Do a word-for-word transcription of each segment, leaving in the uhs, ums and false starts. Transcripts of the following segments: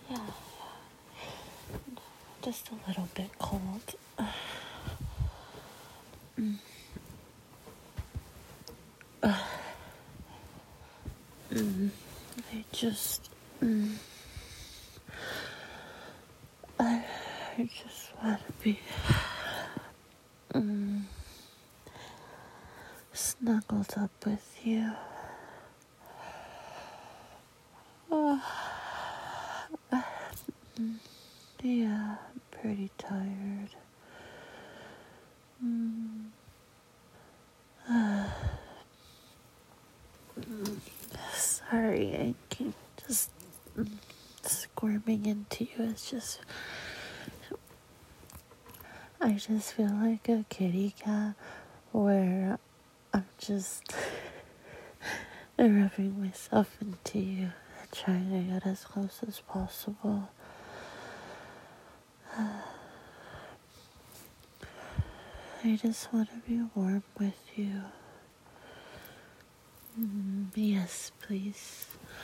Yeah, just a little bit cold. Mm. Uh, mm. I just, mm. I, I just want to be mm, snuggled up with you. Uh, uh, mm. Yeah, I'm pretty tired. Mm. Uh, mm. Sorry, I keep just mm, squirming into you. It's just, I just feel like a kitty cat where I'm just rubbing myself into you, trying to get as close as possible. I just want to be warm with you. Mm, yes, please.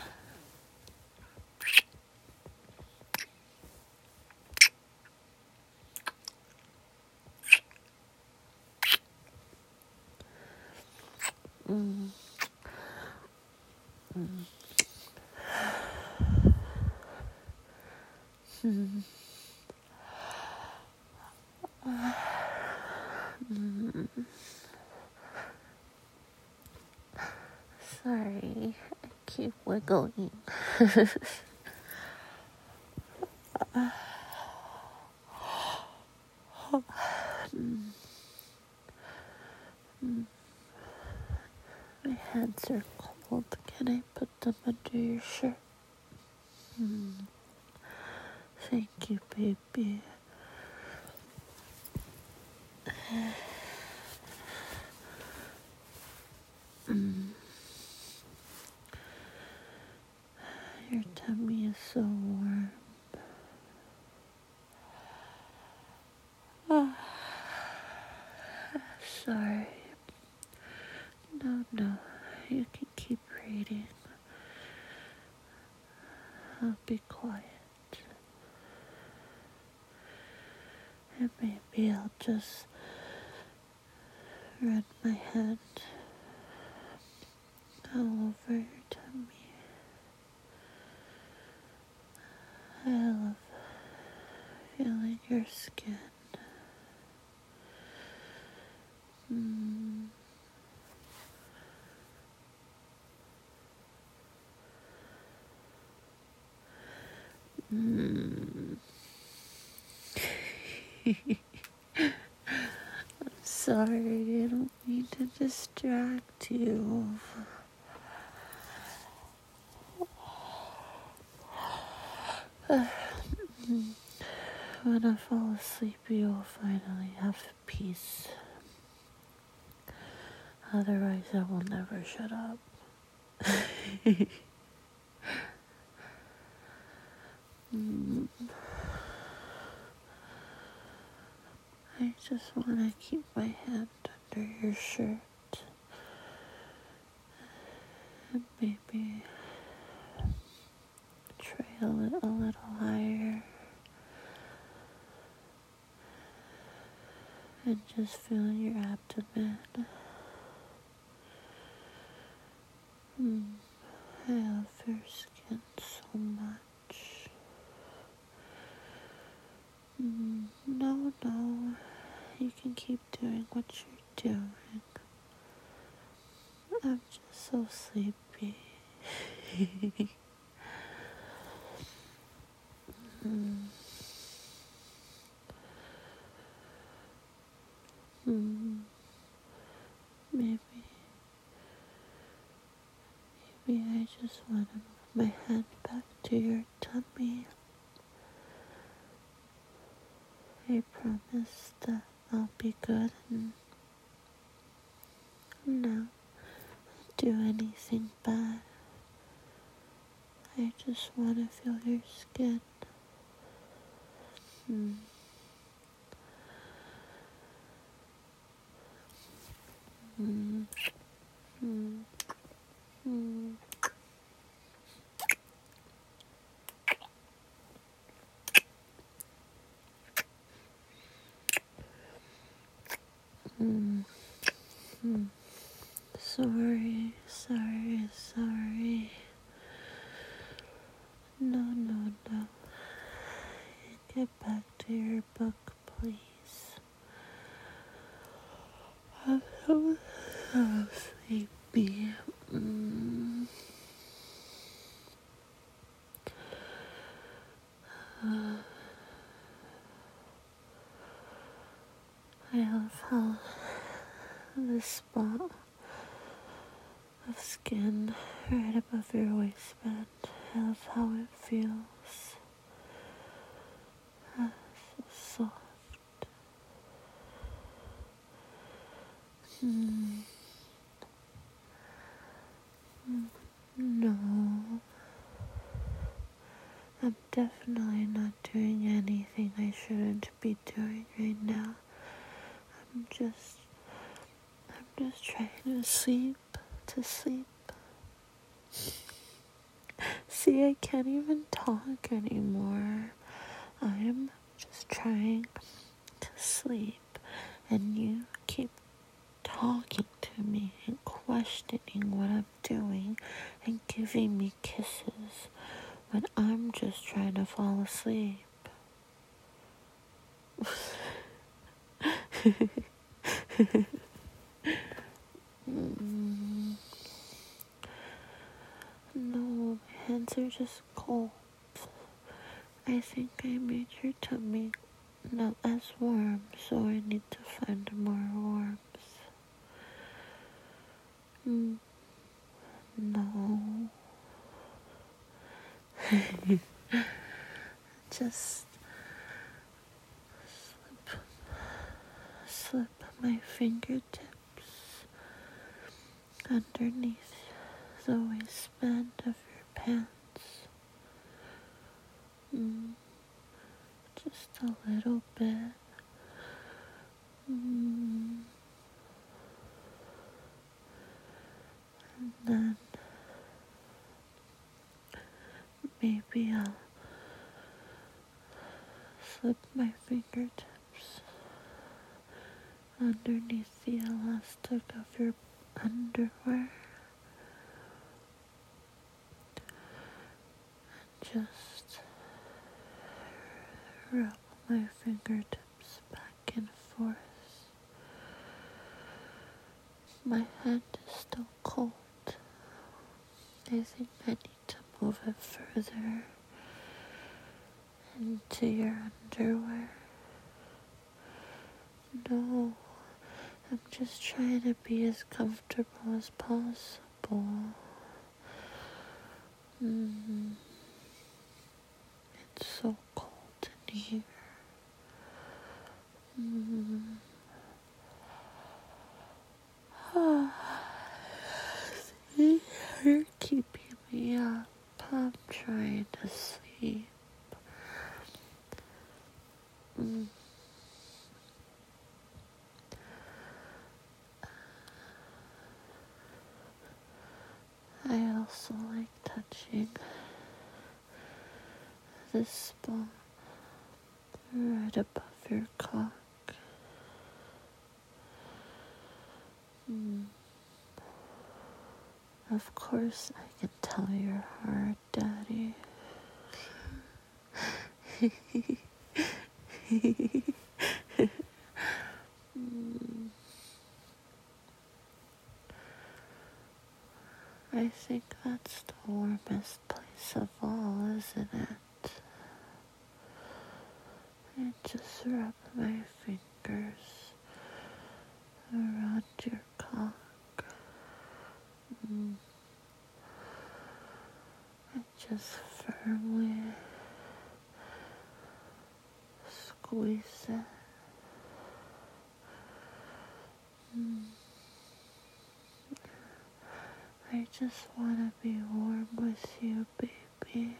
Mm. Mm. Mm. Mm. Sorry, I keep wiggling. Mm. Mm. My hands are cold. Can I put them under your shirt? Mm. Thank you, baby. Mm. Your tummy is so warm. Oh, sorry. No, no. You can keep reading. I'll be quiet. And maybe I'll just run my hand all over your tummy. I love feeling your skin. Mm. Mm. I'm sorry, I don't mean to distract you. When I fall asleep, you'll finally have peace. Otherwise, I will never shut up. mm. I just want to keep my hand under your shirt. And maybe trail it a little higher. And just feel your abdomen. Mm. I love your skin so much. Mm. No, no. You can keep doing what you're doing. I'm just so sleepy. mm. Mm. Maybe, maybe I just want to move my hand back to your tummy. I promise that I'll be good and not do anything bad. I just want to feel your skin. Mm. Mm. Mm. Mm. Hmm. Sorry, sorry, sorry. No, no, no. Get back to your book, please. I'm so, so sleepy. Mm. Uh, I love how this spot of skin right above your waistband, I love how it feels. Uh, so soft. Mm. Mm. No, I'm definitely not doing anything I shouldn't be doing right now. I'm just, I'm just trying to sleep, to sleep. See, I can't even talk anymore. I'm just trying to sleep, and you keep talking to me and questioning what I'm doing and giving me kisses when I'm just trying to fall asleep. mm. No, my hands are just cold. I think I made your tummy not as warm, so I need to find more warmth. Mm. No. Just slip, slip my fingertips underneath the waistband of your pants. Mm. Just a little bit. Mm. And then maybe I'll slip my fingertips underneath the elastic of your underwear. Just rub my fingertips back and forth. My hand is still cold. I think I need to move it further into your underwear. No, I'm just trying to be as comfortable as possible. Mm-hmm. It's so cold in here. Mm-hmm. See, you're keeping me up. I'm trying to sleep. Mm. I also like touching this spot right above your cock. Mm. Of course, I can tell you're hard, Daddy. mm. I think that's the warmest place of all, isn't it? I just rub my fingers around your cock. Mm. I just firmly squeeze it. Mm. I just want to be warm with you, baby.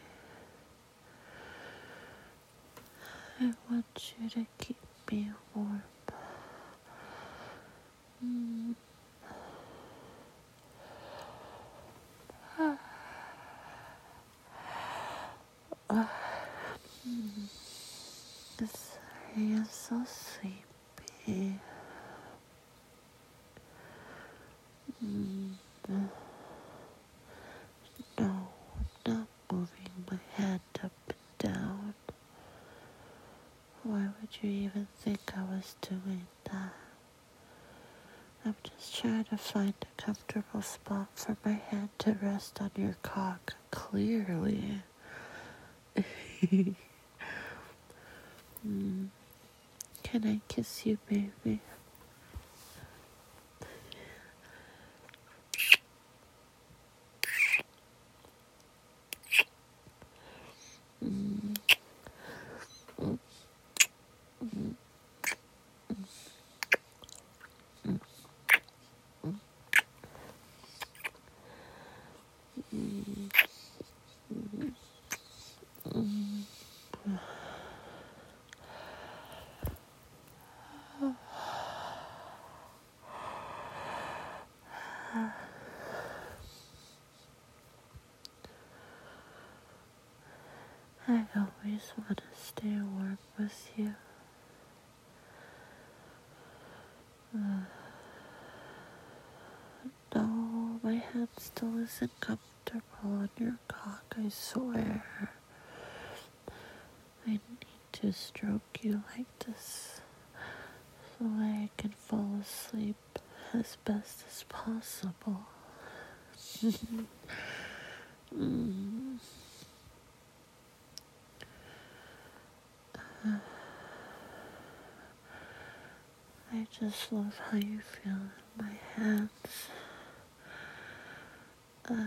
I want you to keep me warm. Mm. Ah. Ah. Mm. Sorry, I'm so sleepy. Mm, no, I'm not moving my hand up and down. Why would you even think I was doing that? I'm just trying to find a comfortable spot for my hand to rest on your cock, clearly. mm. Can I kiss you, baby? Mm. Mm. Mm. Mm. Mm. Mm. I always want to stay warm with you. Uh, no, my hand still isn't comfortable on your cock, I swear. I need to stroke you like this so I can fall asleep as best as possible. mm. I just love how you feel in my hands. Uh,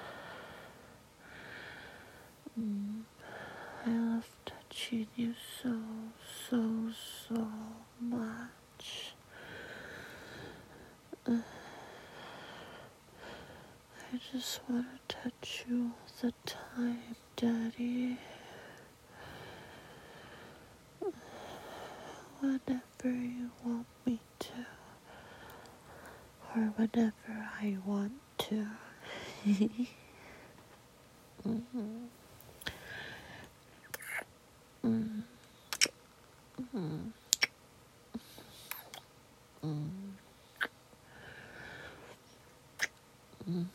mm, I love touching you so, so, so much. Uh, I just want to touch you all the time, Daddy. Whenever you want me to, or whenever I want to. mm-hmm. Mm-hmm. Mm-hmm. Mm-hmm.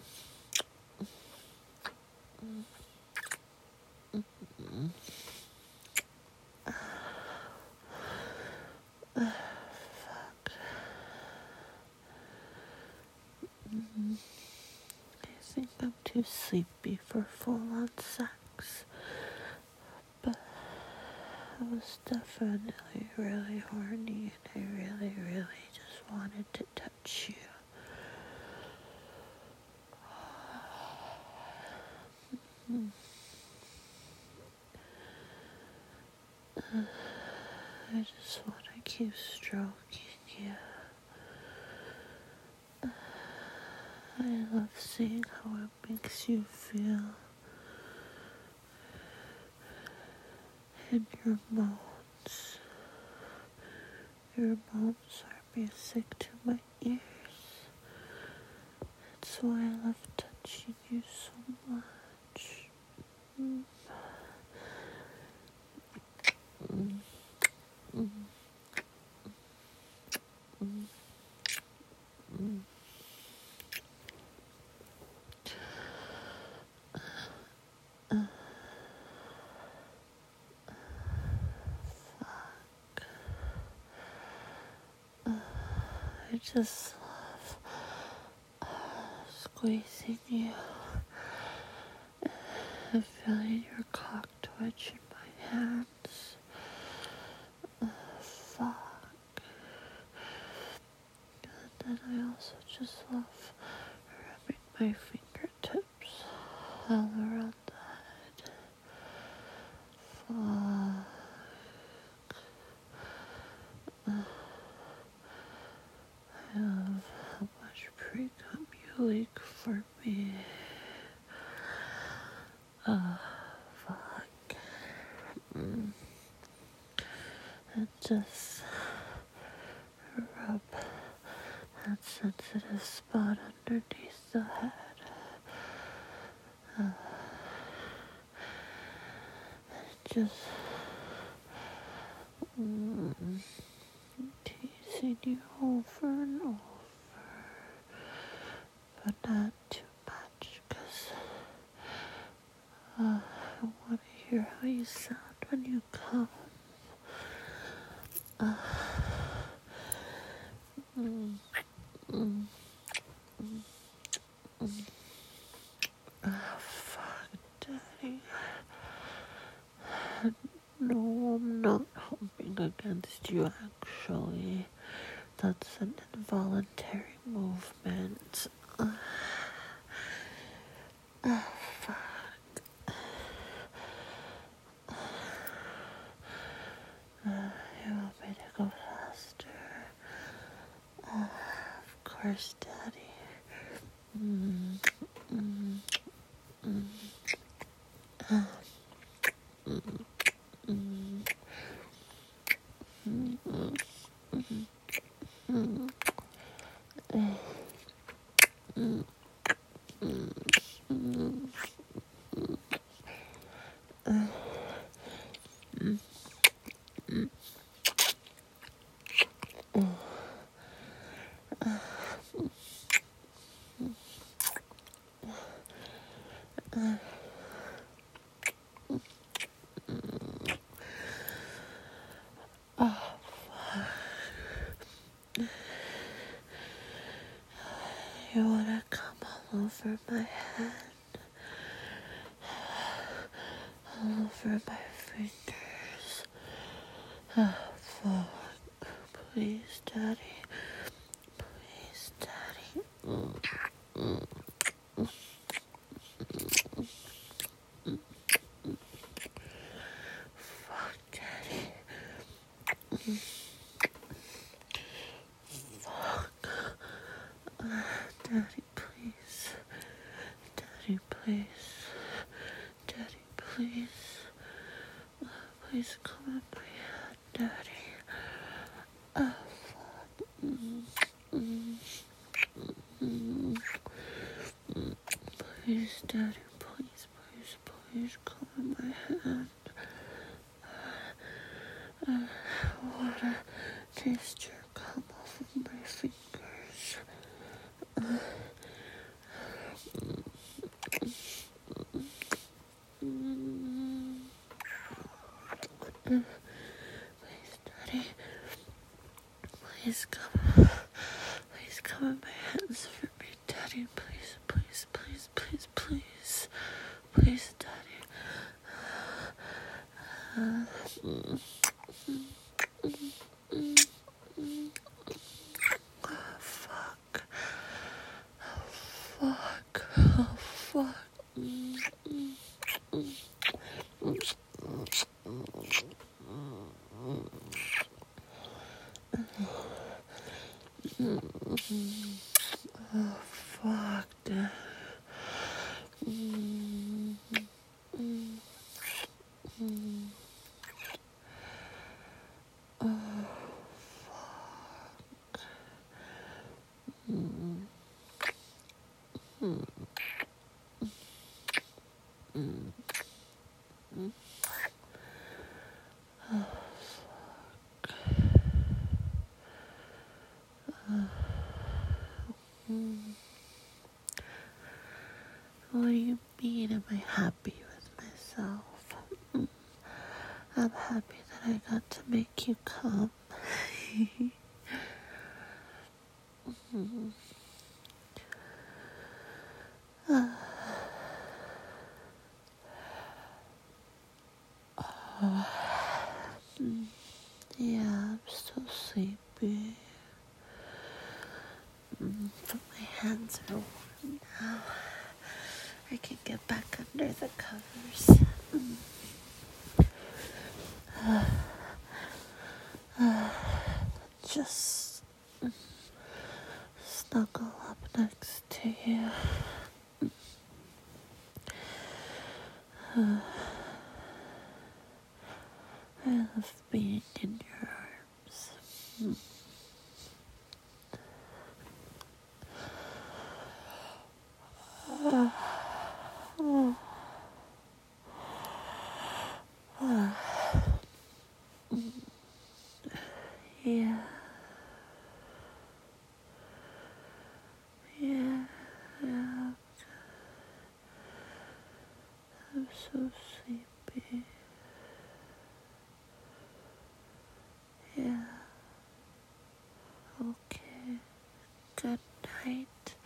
Mm-hmm. Uh, fuck. Mm-hmm. I think I'm too sleepy for full-on sex, but I was definitely really horny and I really, really just wanted to touch you. Mm. Uh, I just want to keep stroking you. Uh, I love seeing how it makes you feel in your moans. Your moans are music to my ears. That's why I love touching you so much. Mm. Mm. Mm. Mm. Mm. Uh, fuck. Uh, I just love uh, squeezing you and feeling your cock twitch in my hands. Uh, fuck. And then I also just love rubbing my fingertips all around the head. Fuck. Uh, I love how much pre-cum you leak for me. Uh, fuck. Mm. And just rub that sensitive spot underneath the head. Uh, just mm, teasing you over and over. but not too much, because uh, I want to hear how you sound when you come. Uh, mm, mm, mm, mm. Oh, fuck, Daddy. No, I'm not humping against you, actually. That's an involuntary movement. Uh, oh, fuck. Uh, you want me to go faster? Uh, of course, Daddy. Mm, mm, mm, uh, mm, mm, mm, mm, mm, mm, uh, mm, mm, mm, uh, mm, mm, uh, uh, oh, you wanna come all over my head, all over my fingers? Oh, fuck. Please, Daddy. Please, Daddy. Mm, mm, fuck, Daddy. Fuck. Uh, Daddy, please. Daddy, please. Daddy, please. Uh, please come in my head, Daddy. Oh, fuck. Mm, mm, mm, mm. Please, Daddy, please, please, please come in my head. Uh, I wanna taste your cum off of my fingers. Uh, mm, uh, please, Daddy, please come. Please come in my hands for me, Daddy. Please, please, please, please, please. Please, Daddy. Uh, mm, mm, mm, mm, mm. Oh, fuck. Oh, fuck. Oh, fuck. Mm, mm, mm, mm, mm, mm. Oh, fuck, Dad. Mm, mm, mm. Oh, mm, mm, mm, mm. Oh, mm. What do you mean, am I happy with myself? Mm. I'm happy that I got to make you come. Mm. Oh, mm. Yeah, I'm so sleepy. Mm. But my hands are warm now. I can get back under the covers. Mm. Uh, uh, just mm, snuggle up next to you. Uh, I love being in your arms. Mm. Uh, oh, uh, mm, yeah, yeah. so sleepy. Yeah. Okay. Good night.